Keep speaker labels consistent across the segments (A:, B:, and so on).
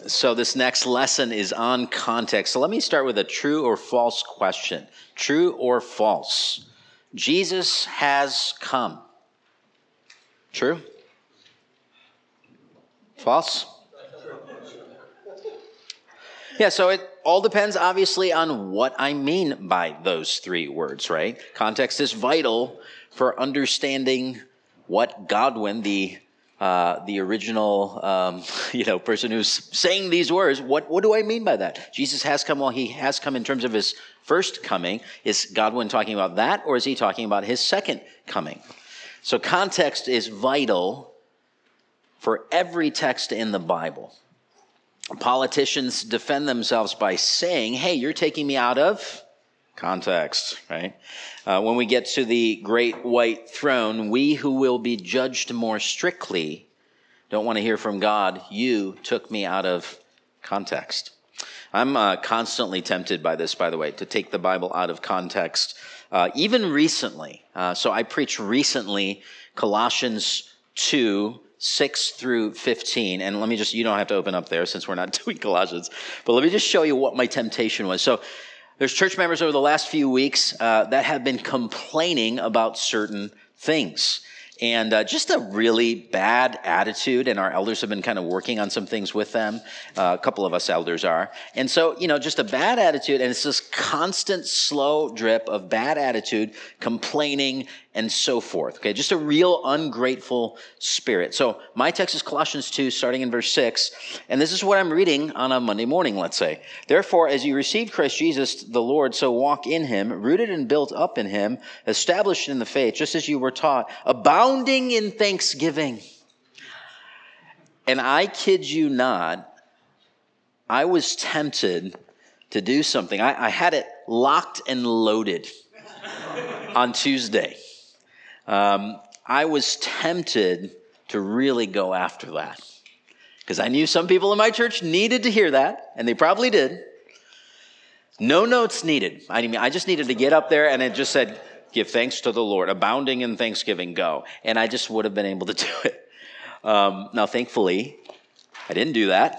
A: So this next lesson is on context. So let me start with a true or false question. True or false? Jesus has come. True? False? Yeah, so it all depends, obviously, on what I mean by those three words, right? Context is vital for understanding what Godwin, the original person who's saying these words, what do I mean by that? Jesus has come. Well, he has come in terms of his first coming. Is Godwin talking about that, or is he talking about his second coming? So context is vital for every text in the Bible. Politicians defend themselves by saying, hey, you're taking me out of context, right? When we get to the great white throne, we who will be judged more strictly don't want to hear from God, you took me out of context. I'm constantly tempted by this, by the way, to take the Bible out of context. Even recently, so I preached recently Colossians 2, 6 through 15, and you don't have to open up there since we're not doing Colossians, but let me just show you what my temptation was. So there's church members over the last few weeks that have been complaining about certain things. And just a really bad attitude, and our elders have been kind of working on some things with them. A couple of us elders are. And so, just a bad attitude, and it's this constant slow drip of bad attitude, complaining, and so forth. Okay, just a real ungrateful spirit. So my text is Colossians 2, starting in verse 6, and this is what I'm reading on a Monday morning, let's say. Therefore, as you received Christ Jesus the Lord, so walk in him, rooted and built up in him, established in the faith, just as you were taught, abounding in thanksgiving. And I kid you not, I was tempted to do something. I had it locked and loaded on Tuesday. I was tempted to really go after that because I knew some people in my church needed to hear that, and they probably did. No notes needed. I just needed to get up there, and it just said, give thanks to the Lord, abounding in thanksgiving, go. And I just would have been able to do it. Now, thankfully, I didn't do that.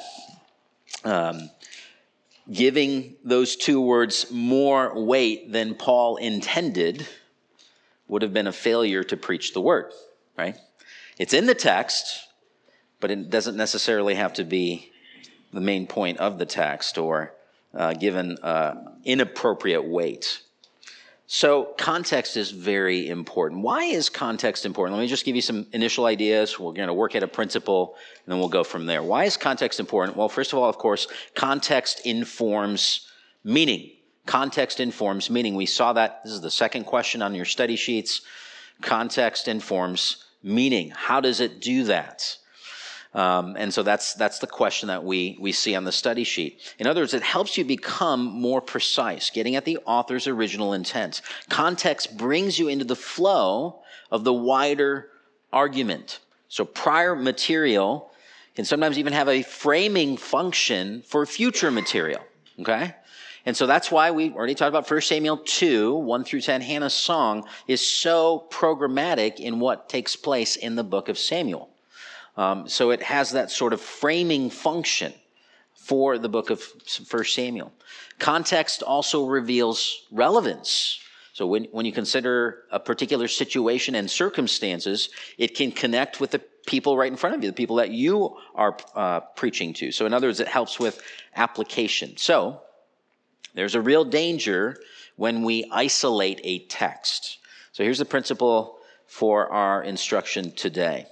A: Giving those two words more weight than Paul intended would have been a failure to preach the word, right? It's in the text, but it doesn't necessarily have to be the main point of the text or given inappropriate weight. So context is very important. Why is context important? Let me just give you some initial ideas. We're going to work at a principle, and then we'll go from there. Why is context important? Well, first of all, of course, context informs meaning. Context informs meaning. We saw that. This is the second question on your study sheets. Context informs meaning. How does it do that? And so that's the question that we see on the study sheet. In other words, it helps you become more precise, getting at the author's original intent. Context brings you into the flow of the wider argument. So prior material can sometimes even have a framing function for future material, okay? And so that's why we already talked about 1 Samuel 2, 1 through 10. Hannah's song is so programmatic in what takes place in the book of Samuel. So it has that sort of framing function for the book of 1 Samuel. Context also reveals relevance. So when you consider a particular situation and circumstances, it can connect with the people right in front of you, the people that you are preaching to. So in other words, it helps with application. So there's a real danger when we isolate a text. So here's the principle for our instruction today.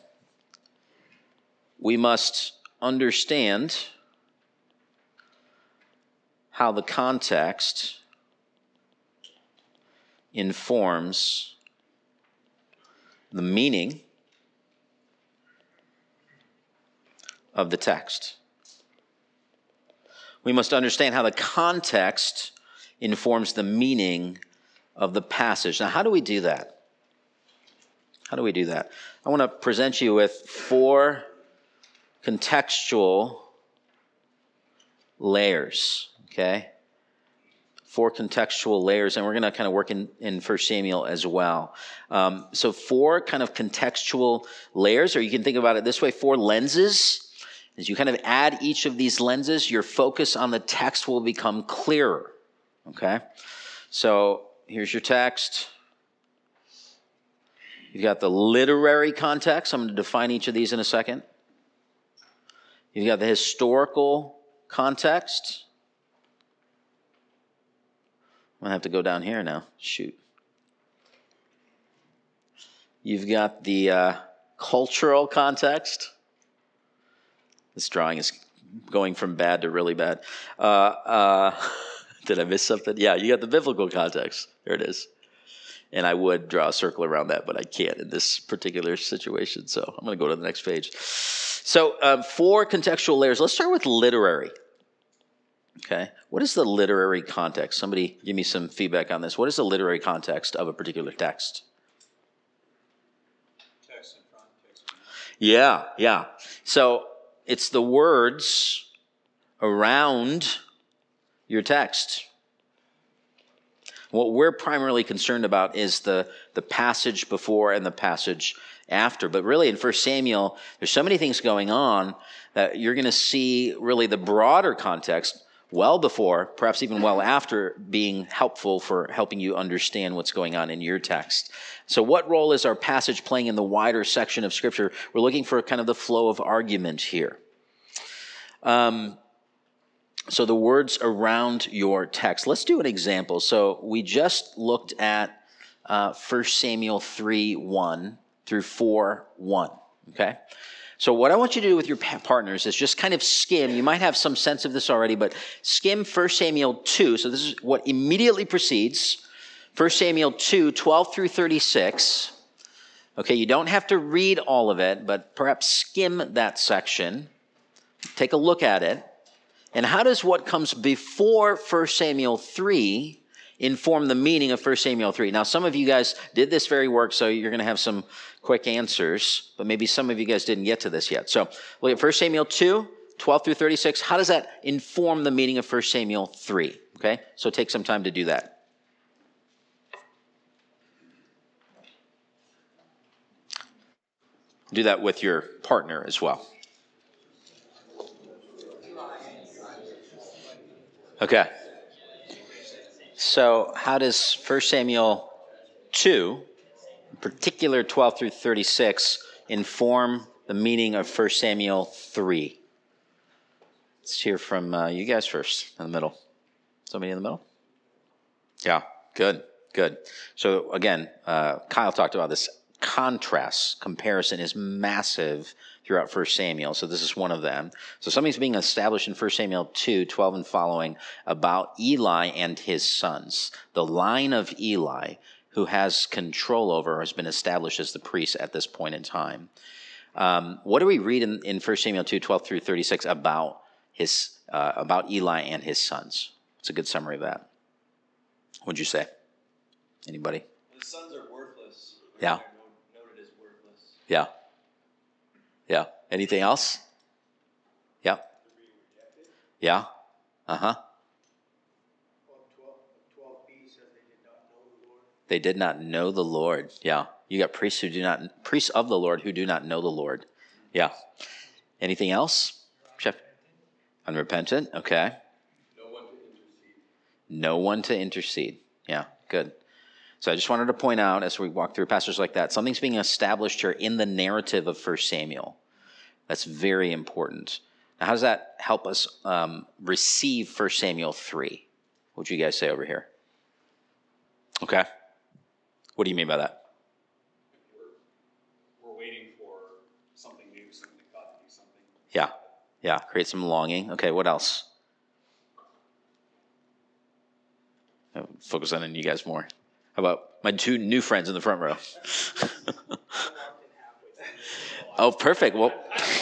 A: We must understand how the context informs the meaning of the text. We must understand how the context informs the meaning of the passage. Now, how do we do that? How do we do that? I want to present you with 4 contextual layers, okay? 4 contextual layers, and we're going to kind of work in 1 Samuel as well. So 4 kind of contextual layers, or you can think about it this way, 4 lenses. As you kind of add each of these lenses, your focus on the text will become clearer. Okay? So here's your text. You've got the literary context. I'm going to define each of these in a second. You've got the historical context. I'm going to have to go down here now. Shoot. You've got the cultural context. This drawing is going from bad to really bad. Did I miss something? Yeah, you got the biblical context. There it is. And I would draw a circle around that, but I can't in this particular situation. So I'm going to go to the next page. So 4 contextual layers. Let's start with literary. Okay. What is the literary context? Somebody give me some feedback on this. What is the literary context of a particular text?
B: Text and context.
A: Yeah. So it's the words around your text. What we're primarily concerned about is the passage before and the passage after. But really in 1 Samuel, there's so many things going on that you're going to see really the broader context well before, perhaps even well after, being helpful for helping you understand what's going on in your text. So what role is our passage playing in the wider section of Scripture? We're looking for kind of the flow of argument here. So the words around your text. Let's do an example. So we just looked at 1 Samuel 3:1 through 4:1. Okay? So what I want you to do with your partners is just kind of skim. You might have some sense of this already, but skim 1 Samuel 2. So this is what immediately precedes 1 Samuel 2, 12 through 36. Okay, you don't have to read all of it, but perhaps skim that section. Take a look at it. And how does what comes before 1 Samuel 3 inform the meaning of 1 Samuel 3? Now, some of you guys did this very work, so you're going to have some quick answers, but maybe some of you guys didn't get to this yet. So look at 1 Samuel 2, 12 through 36. How does that inform the meaning of 1 Samuel 3? Okay, so take some time to do that. Do that with your partner as well. Okay. So how does 1 Samuel 2, in particular 12 through 36, inform the meaning of 1 Samuel 3? Let's hear from you guys first, in the middle. Somebody in the middle? Yeah, good. So again, Kyle talked about this. Contrast, comparison is massive throughout 1 Samuel, so this is one of them. So something's being established in 1 Samuel 2, 12 and following about Eli and his sons. The line of Eli, who has control over, has been established as the priest at this point in time. What do we read in 1 Samuel 2, 12 through 36 about Eli and his sons? It's a good summary of that. What'd you say? Anybody?
B: The sons are worthless.
A: Yeah.
B: Noted as worthless.
A: Yeah. Anything else? Yeah. Yeah. Uh-huh.
B: 12b says they did not know the Lord.
A: They did not know the Lord. Yeah. You got priests of the Lord who do not know the Lord. Yeah. Anything else? Unrepentant. Okay. No one to intercede. Yeah, good. So I just wanted to point out, as we walk through passages like that, something's being established here in the narrative of 1 Samuel. That's very important. Now, how does that help us receive 1 Samuel 3? What would you guys say over here? Okay. What do you mean by that?
B: We're waiting for something new, God to do something.
A: Yeah. Create some longing. Okay, what else? Focus on you guys more. How about my 2 new friends in the front row? Oh, perfect. Well,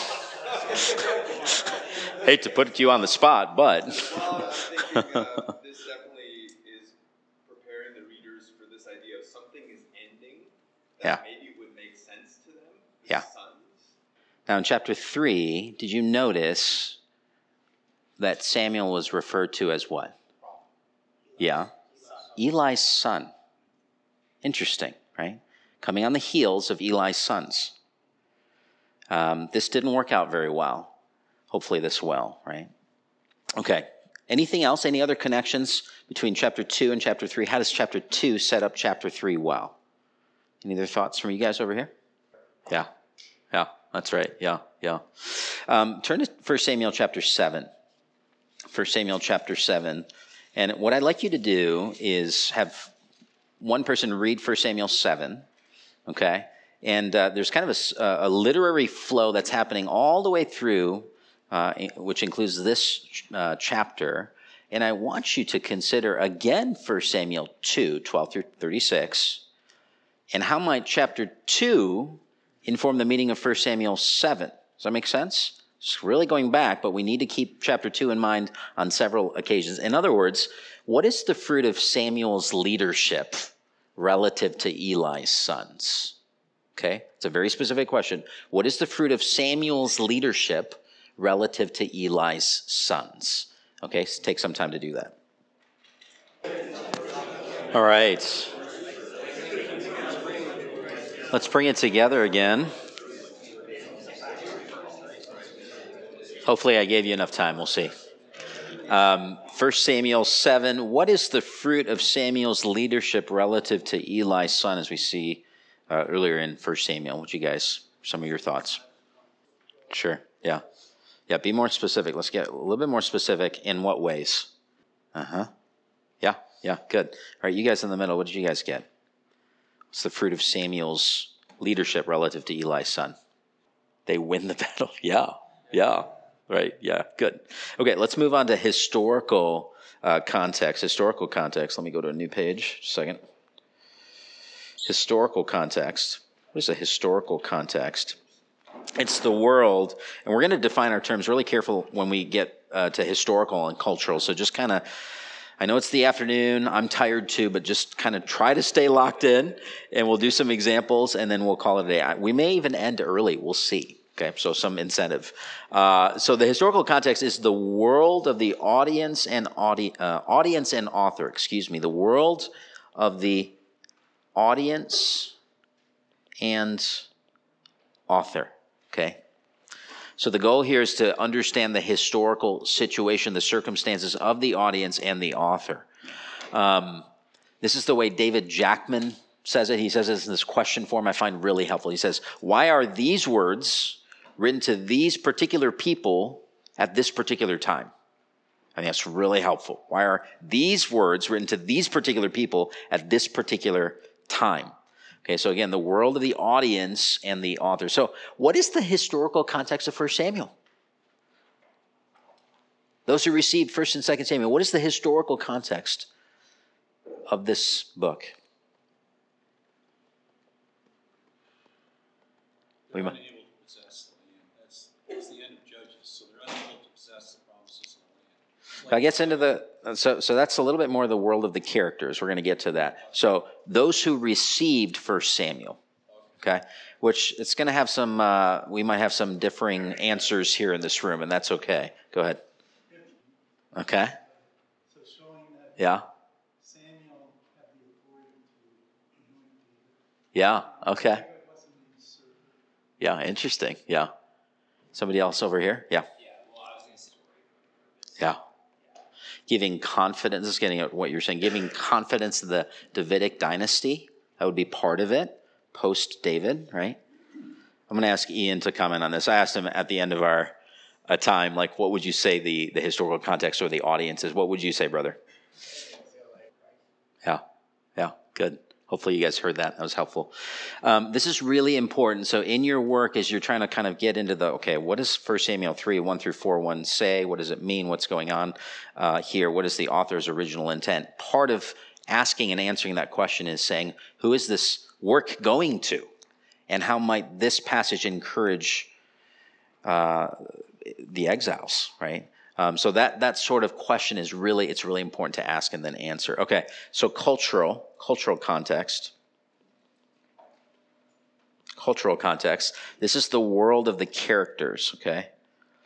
A: hate to put you on the spot, but
C: This definitely is preparing the readers for this idea of something is ending that maybe would make sense to them.
A: Yeah.
C: Sons.
A: Now in chapter 3, did you notice that Samuel was referred to as what? Yeah. Eli's son. Interesting, right? Coming on the heels of Eli's sons. This didn't work out very well. hopefully this well, right? Okay. Anything else? Any other connections between chapter 2 and chapter 3? How does chapter 2 set up chapter 3 well? Any other thoughts from you guys over here? Yeah, that's right. Yeah. Turn to 1 Samuel chapter 7. 1 Samuel chapter 7. And what I'd like you to do is have one person read 1 Samuel 7, okay? And there's kind of a literary flow that's happening all the way through, which includes this chapter. And I want you to consider again 1 Samuel 2, 12 through 36. And how might chapter 2 inform the meaning of 1 Samuel 7? Does that make sense? It's really going back, but we need to keep chapter 2 in mind on several occasions. In other words, what is the fruit of Samuel's leadership relative to Eli's sons? Okay, it's a very specific question. What is the fruit of Samuel's leadership relative to Eli's sons? Okay, so take some time to do that. All right. Let's bring it together again. Hopefully I gave you enough time. We'll see. 1 Samuel 7. What is the fruit of Samuel's leadership relative to Eli's son, as we see earlier in 1 Samuel? Would you guys, some of your thoughts? Sure. Yeah, be more specific. Let's get a little bit more specific. In what ways? Yeah, good. All right, you guys in the middle, what did you guys get? What's the fruit of Samuel's leadership relative to Eli's son? They win the battle. Yeah. Right, yeah, good. Okay, let's move on to historical context. Historical context. Let me go to a new page. Just a second. Historical context. What is a historical context? It's the world, and we're going to define our terms really careful when we get to historical and cultural. So just kind of, I know it's the afternoon, I'm tired too, but just kind of try to stay locked in, and we'll do some examples, and then we'll call it a day. We may even end early. We'll see. Okay, so some incentive. So the historical context is the world of the audience and author. The world of the audience and author. Okay. So the goal here is to understand the historical situation, the circumstances of the audience and the author. This is the way David Jackman says it. He says it in this question form I find really helpful. He says, why are these words written to these particular people at this particular time? I think that's really helpful. Why are these words written to these particular people at this particular time? Okay, so again, the world of the audience and the author. So what is the historical context of 1 Samuel? Those who received 1 and 2 Samuel, what is the historical context of this book? We might.
B: That's the end of Judges, so they're unable to possess the promises of the land.
A: That gets into so that's a little bit more of the world of the characters. We're going to get to that. So those who received 1 Samuel, okay, which it's going to have some, we might have some differing answers here in this room, and that's okay. Go ahead. Okay.
D: So showing that
A: Samuel
D: had the authority to anoint David.
A: Yeah, okay.
D: David wasn't inserted.
A: Yeah, interesting. Yeah. Somebody else over here? Yeah.
B: Well, I was going to say.
A: Yeah. Giving confidence, this is getting at what you're saying, giving confidence to the Davidic dynasty. That would be part of it, post-David, right? I'm going to ask Ian to comment on this. I asked him at the end of our time, like, what would you say the historical context or the audience is? What would you say, brother? Yeah, good. Hopefully you guys heard that. That was helpful. This is really important. So in your work, as you're trying to kind of get into what does 1 Samuel 3, 1 through 4:1 say? What does it mean? What's going on here? What is the author's original intent? Part of asking and answering that question is saying, who is this work going to? And how might this passage encourage the exiles, right? So that sort of question is really important to ask and then answer. Okay, so cultural context. Cultural context. This is the world of the characters, okay?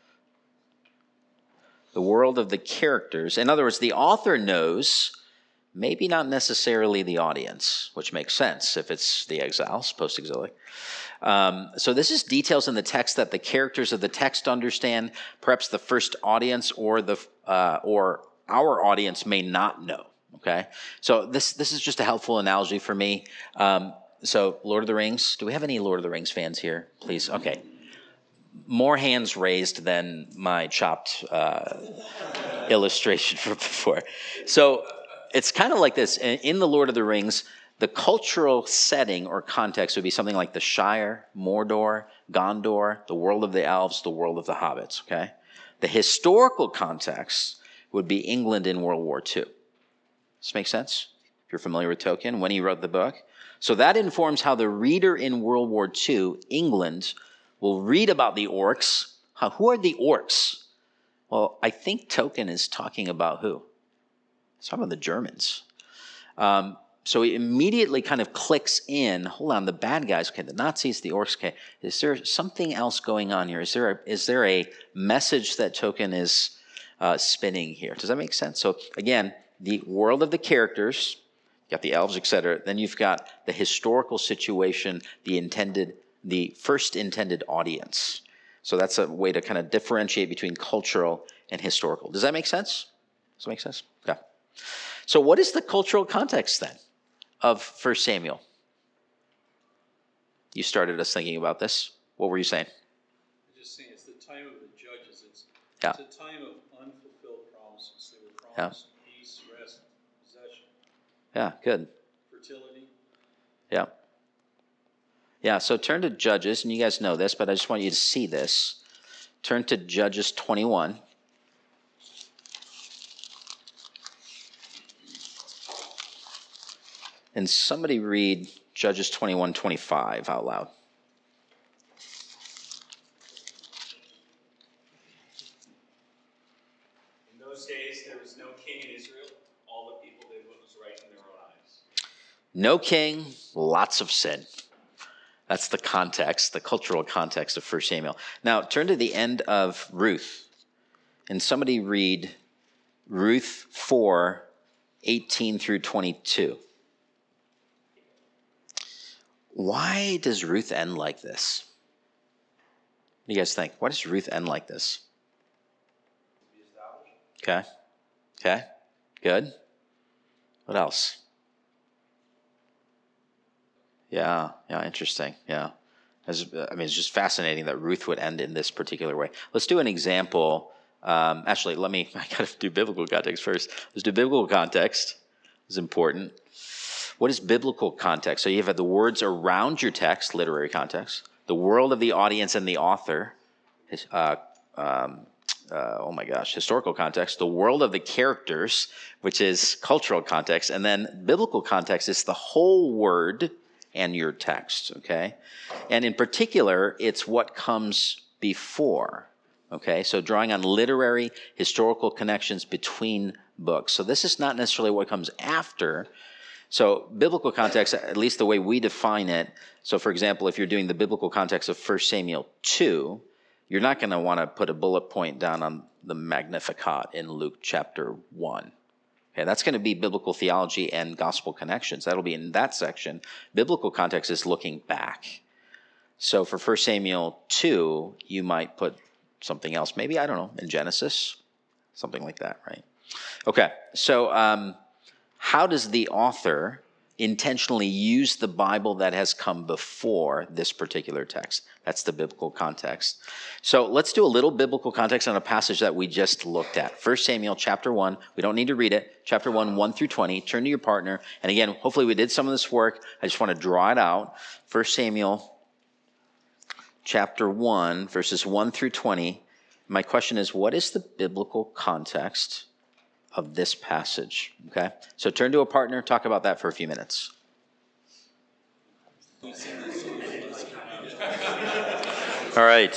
A: The world of the characters. In other words, the author knows maybe not necessarily the audience, which makes sense if it's the exiles, post-exilic. So this is details in the text that the characters of the text understand, perhaps the first audience or our audience may not know. Okay, so this is just a helpful analogy for me. So Lord of the Rings, do we have any Lord of the Rings fans here? Please, okay. More hands raised than my chopped illustration from before. So it's kind of like this. In the Lord of the Rings, the cultural setting or context would be something like the Shire, Mordor, Gondor, the world of the elves, the world of the hobbits, okay? The historical context would be England in World War II. Does this make sense? If you're familiar with Tolkien, when he wrote the book. So that informs how the reader in World War II, England, will read about the orcs. Who are the orcs? Well, I think Tolkien is talking about who? He's talking about the Germans. So he immediately kind of clicks in, hold on, the bad guys, okay, the Nazis, the orcs, okay, is there something else going on here? Is there a message that Tolkien is spinning here? Does that make sense? So again, the world of the characters, you got the elves, etc. Then you've got the historical situation, the first intended audience. So that's a way to kind of differentiate between cultural and historical. Does that make sense? Does that make sense? Okay. So what is the cultural context then of 1 Samuel? You started us thinking about this. What were you saying?
E: I'm just saying it's the time of the judges. It's
A: Yeah.
E: a time of unfulfilled promises. They were promised peace, rest, possession,
A: Yeah, good.
E: fertility.
A: Yeah. Yeah, so turn to Judges, and you guys know this, but I just want you to see this. Turn to Judges 21. And somebody read Judges 21:25 out loud.
B: In those days, there was no king in Israel. All the people did what was right in their own eyes.
A: No king, lots of sin. That's the context, the cultural context of 1 Samuel. Now, turn to the end of Ruth, and somebody read Ruth 4:18 through 22. Why does Ruth end like this? What do you guys think? Why does Ruth end like this? Okay. Okay. Good. What else? Yeah, interesting. Yeah. It's just fascinating that Ruth would end in this particular way. Let's do an example. Actually, I got to do biblical context first. Let's do biblical context. It's important. What is biblical context? So you have the words around your text, literary context, the world of the audience and the author, historical context, the world of the characters, which is cultural context, and then biblical context is the whole word and your text, okay? And in particular, it's what comes before, okay? So drawing on literary, historical connections between books. So this is not necessarily what comes after. So biblical context, at least the way we define it, so for example, if you're doing the biblical context of 1 Samuel 2, you're not going to want to put a bullet point down on the Magnificat in Luke chapter 1. Okay, that's going to be biblical theology and gospel connections. That'll be in that section. Biblical context is looking back. So for 1 Samuel 2, you might put something else, maybe, I don't know, in Genesis, something like that, right? Okay, so how does the author intentionally use the Bible that has come before this particular text? That's the biblical context. So let's do a little biblical context on a passage that we just looked at. 1 Samuel chapter 1. We don't need to read it. Chapter 1, 1 through 20. Turn to your partner. And again, hopefully we did some of this work. I just want to draw it out. 1 Samuel chapter 1, verses 1 through 20. My question is, what is the biblical context of this passage? Okay, so turn to a partner, talk about that for a few minutes. All right.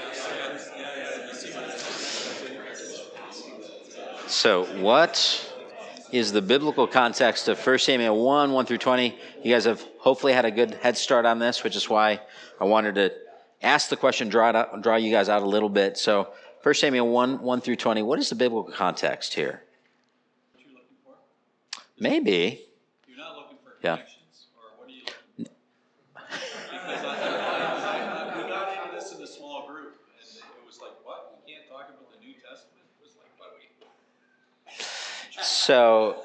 A: So what is the biblical context of 1 Samuel 1, 1 through 20? You guys have hopefully had a good head start on this, which is why I wanted to ask the question, draw you guys out a little bit. So 1 Samuel 1, 1 through 20, what is the biblical context here? Maybe.
E: You're not looking for
A: Yeah.
E: connections, or what are you looking for? Because we got into this in a small group, and it was like, what? We can't talk about the New Testament? It was like, what?
A: So,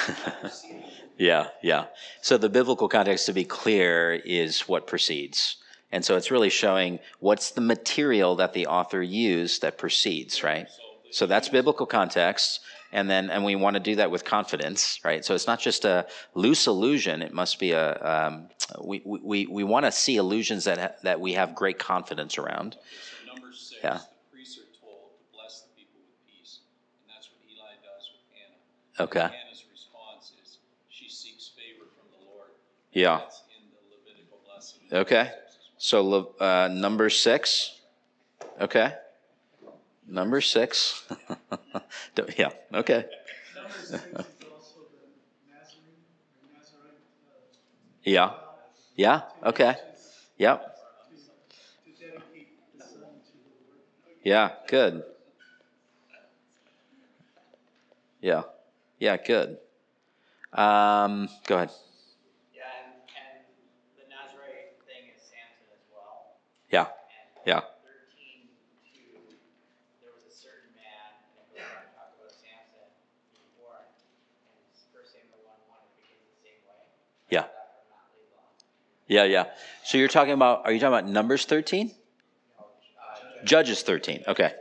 A: yeah. So the biblical context, to be clear, is what precedes. And so it's really showing what's the material that the author used that precedes, right? So that's biblical context. And we want to do that with confidence, right? So it's not just a loose allusion. It must be we want to see allusions that we have great confidence around.
E: So number 6,
A: Yeah.
E: the priests are told to bless the people with peace. And that's what Eli does with Hannah.
A: Okay.
E: And Hannah's response is she seeks favor from the Lord.
A: Yeah.
E: That's in the Levitical blessing.
A: Okay. So number 6. Okay. Number 6. Yeah. Okay.
D: Number 6 is also the Nazarite.
A: Yeah. Yeah. Okay. Yep.
D: To dedicate the son to the Lord.
A: Yeah. Good. Yeah. Yeah. Good. Go ahead.
F: Yeah, and the Nazarite thing is Samson as well.
A: Yeah.
F: And
A: Yeah.
F: 13:2, there was a certain man, and it goes on to talk about Samson being born. And 1 Samuel 1:1, it begins the same way.
A: Yeah.
F: That from not leave long.
A: Yeah. So are you talking about Numbers 13? Judges 13. Okay.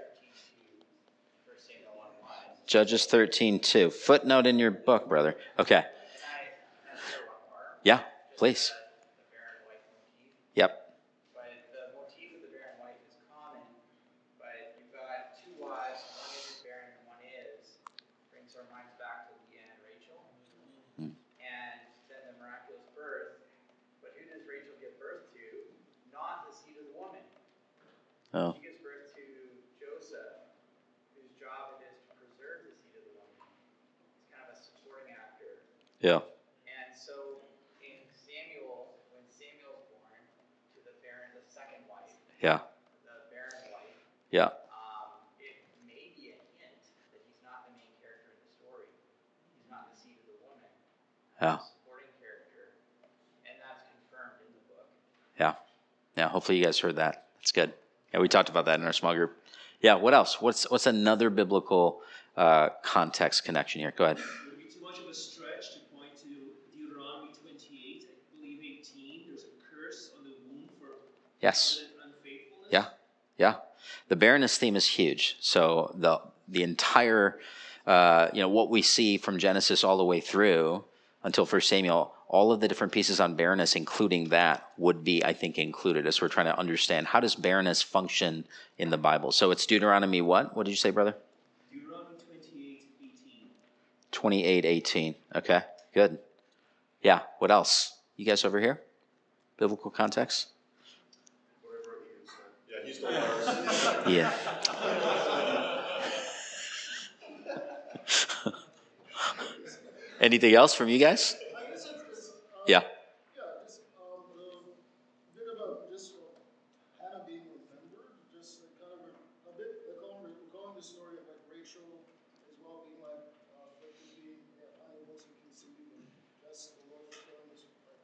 F: 1 Samuel 1:1.
A: Judges 13:2. Footnote in your book, brother. Okay.
F: And I share one more.
A: Yeah,
F: Just
A: please.
F: The barren wife motif.
A: Yep.
F: But the motif of the barren wife is common, but you've got 2 wives, one isn't barren and one is. Brings our minds back to Leah and Rachel.
A: Hmm.
F: And then the miraculous birth. But who does Rachel give birth to? Not the seed of the woman.
A: Oh.
F: She gives birth to Joseph, whose job it is to preserve the seed of the woman. It's kind of a supporting actor.
A: Yeah.
F: And so in Samuel, when Samuel's born to the second wife,
A: Yeah.
F: the barren wife,
A: Yeah.
F: it may be a hint that he's not the main character in the story. He's not the seed of the woman.
A: Yeah.
F: He's a supporting character, and that's confirmed in the book.
A: Yeah. Yeah. Hopefully you guys heard that. That's good. Yeah, we talked about that in our small group. Yeah. What else? What's another biblical context connection here? Go ahead.
B: Would it be too much of a stretch to point to Deuteronomy 28, I believe 18? There's a curse on the womb for
A: Yes.
B: covenant unfaithfulness.
A: Yeah. The barrenness theme is huge. So the entire, what we see from Genesis all the way through until 1 Samuel, all of the different pieces on barrenness, including that, would be, I think, included as we're trying to understand how does barrenness function in the Bible. So it's Deuteronomy what? What did you say, brother?
B: Deuteronomy 28:18.
A: 28:18. Okay, good. Yeah, what else? You guys over here? Biblical context?
C: Yeah, he stole ours.
A: Yeah. Anything else from you guys?
D: I guess it's
A: Yeah.
D: just a bit about just Hannah being remembered, just kind of a bit recalling the story of like Rachel as well being like being unable to conceive, and just the Lord showing us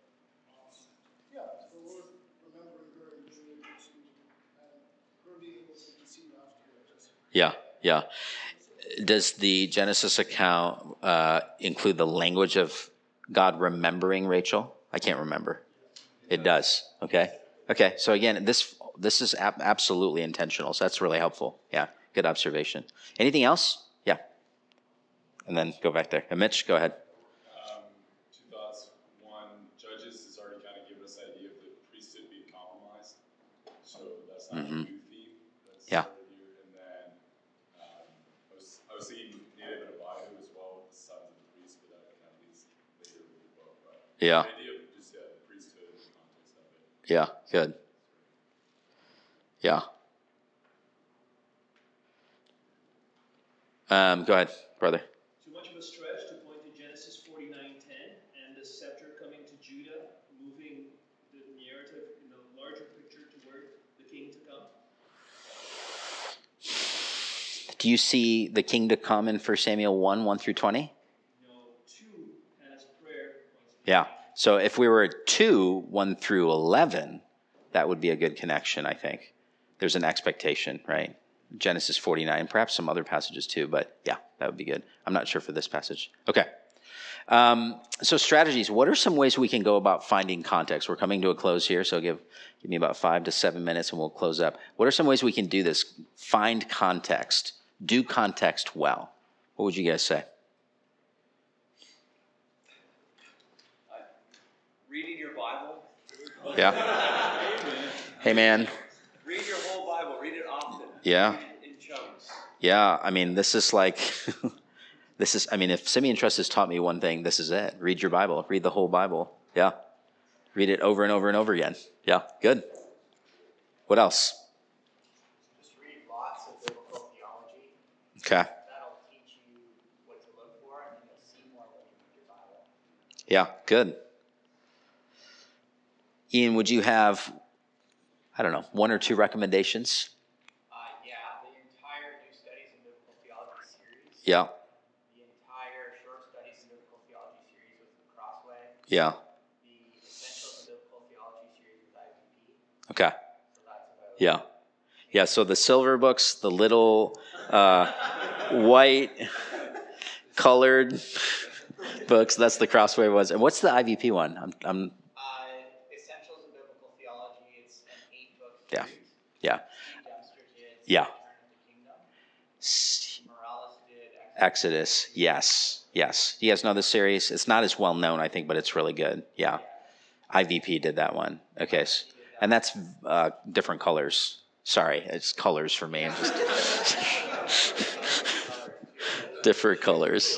D: the Lord remembering her and being able to and her being able to conceive after it.
A: Yeah. Does the Genesis account include the language of God remembering Rachel? I can't remember. It does. Okay. So again, this is absolutely intentional. So that's really helpful. Yeah. Good observation. Anything else? Yeah. And then go back there. Mitch, go ahead.
C: 2 thoughts. One, Judges has already kind of given us the idea of the priesthood being compromised. So that's not a new theme. That's
A: Yeah.
C: started here. And then I was thinking Nadab and Abihu as well, the sons of the priest, but that kind of leads later in the book. But
A: Yeah.
C: the idea of just the priesthood in the context of it.
A: Yeah. Good. Yeah. Go ahead, brother.
B: Too much of a stretch to point to Genesis 49:10 and the scepter coming to Judah, moving the narrative in the larger picture toward the king to come.
A: Do you see the king to come in 1 Samuel 1:1 through 20?
B: No, 2
A: Yeah. So if we were at 2, 1 through 11, that would be a good connection, I think. There's an expectation, right? Genesis 49, perhaps some other passages too, but yeah, that would be good. I'm not sure for this passage. Okay. So strategies. What are some ways we can go about finding context? We're coming to a close here, so give me about 5 to 7 minutes and we'll close up. What are some ways we can do this? Find context. Do context well. What would you guys say?
E: Reading your Bible.
A: Yeah. Hey, man.
E: Read your whole Bible. Read it often.
A: Yeah.
E: Read it in chunks.
A: Yeah. I mean, this is like, if Simeon Trust has taught me one thing, this is it. Read your Bible. Read the whole Bible. Yeah. Read it over and over and over again. Yeah. Good. What else?
F: Just read lots of biblical theology.
A: Okay.
F: That'll teach you what to look for, and then you'll see more when you read your Bible.
A: Yeah. Good. Ian, would you have, 1 or 2 recommendations?
F: Yeah, the entire New Studies in Biblical Theology series.
A: Yeah.
F: The entire Short Studies in Biblical Theology series with Crossway.
A: Yeah.
F: The Essentials in Biblical Theology series with IVP.
A: Okay.
F: So that's about
A: Yeah. Yeah, so the silver books, the little white colored books, that's the Crossway ones. And what's the IVP one? I'm
F: Essentials in Biblical Theology. It's an 8-book
A: Yeah.
F: series.
A: Yeah.
F: Steve Dempster did
A: Yeah.
F: Return of the Kingdom. Morales did
A: Exodus. Yes. You guys know the series? It's not as well known, I think, but it's really good. Yeah. IVP did that one. Okay. And that's different colors. Sorry, it's colors for me. I'm just different colors.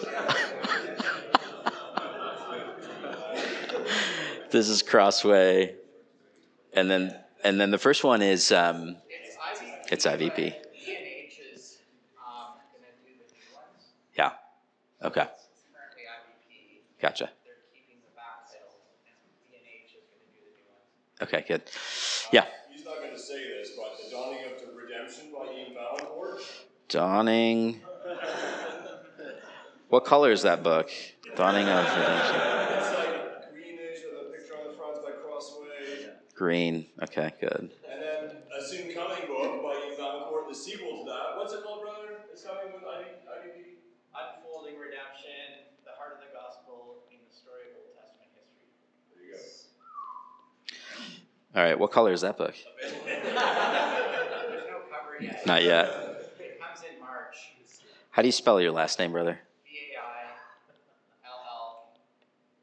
A: This is Crossway. And then the first one is it's IVP.
F: D&H is going to do the new ones.
A: Yeah. Okay.
F: It's currently IVP.
A: Gotcha.
F: They're keeping the back titles, and D&H is going to do the new ones.
A: Okay, good. Yeah.
G: He's not going to say this, but The Dawning of the Redemption by Ian Valancourt.
A: Dawning. What color is that book? Dawning of Redemption.
G: It's like greenish with a picture on the front by Crossway.
A: Green. Okay, good.
G: And then a soon coming book by Ian Valancourt, the sequel to that. What's it called, brother? It's coming with IDP?
F: Unfolding Redemption, the heart of the gospel in the story of Old Testament history.
G: There you go.
A: All right, what color is that book?
F: There's no cover yet.
A: Not yet.
F: It comes in March.
A: How do you spell your last name, brother?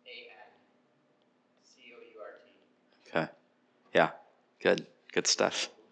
F: VAILLANCOURT.
A: Okay. Yeah, good stuff.